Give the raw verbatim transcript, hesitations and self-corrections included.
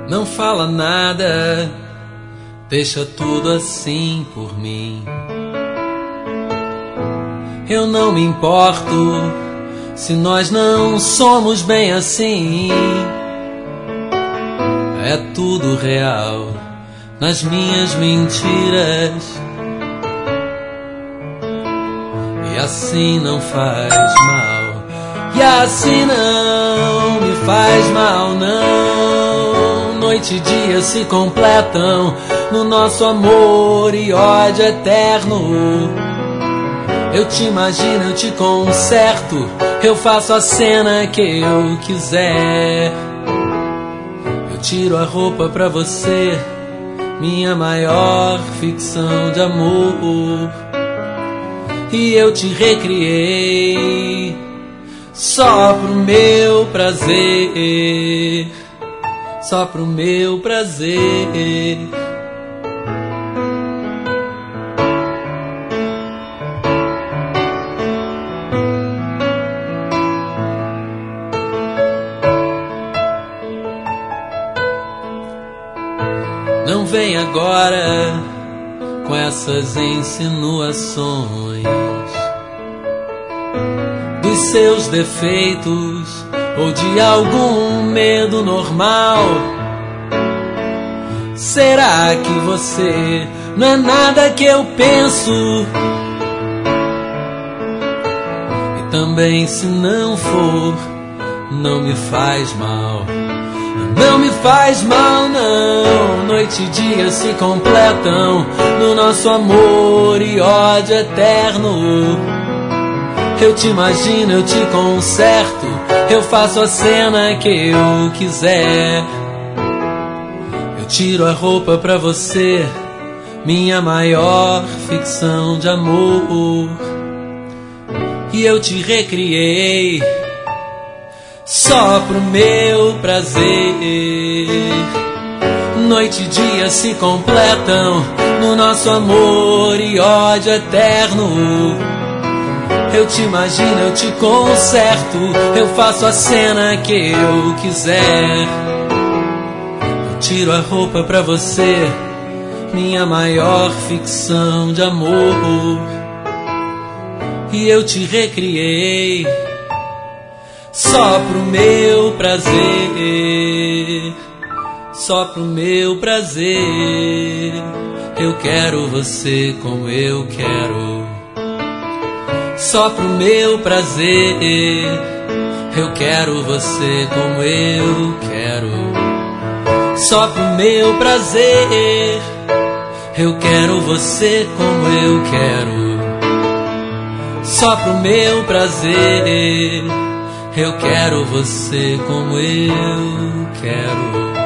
Não fala nada, deixa tudo assim por mim. Eu não me importo se nós não somos bem assim. É tudo real nas minhas mentiras, e assim não faz mal, e assim não me faz mal não. Noite e dia se completam no nosso amor e ódio eterno. Eu te imagino, eu te conserto, eu faço a cena que eu quiser. Eu tiro a roupa pra você, minha maior ficção de amor. E eu te recriei só pro meu prazer, só pro meu prazer. Não vem agora com essas insinuações dos seus defeitos ou de algum medo normal. Será que você não é nada que eu penso? E também, se não for, não me faz mal. Não me faz mal não. Noite e dia se completam no nosso amor e ódio eterno. Eu te imagino, eu te conserto, eu faço a cena que eu quiser. Eu tiro a roupa pra você, minha maior ficção de amor. E eu te recriei só pro meu prazer. Noite e dia se completam no nosso amor e ódio eterno. Eu te imagino, eu te conserto, eu faço a cena que eu quiser. Eu tiro a roupa pra você, minha maior ficção de amor. E eu te recriei só pro meu prazer, só pro meu prazer. Eu quero você como eu quero, só pro meu prazer. Eu quero você como eu quero, só pro meu prazer. Eu quero você como eu quero, só pro meu prazer. Eu quero você como eu quero.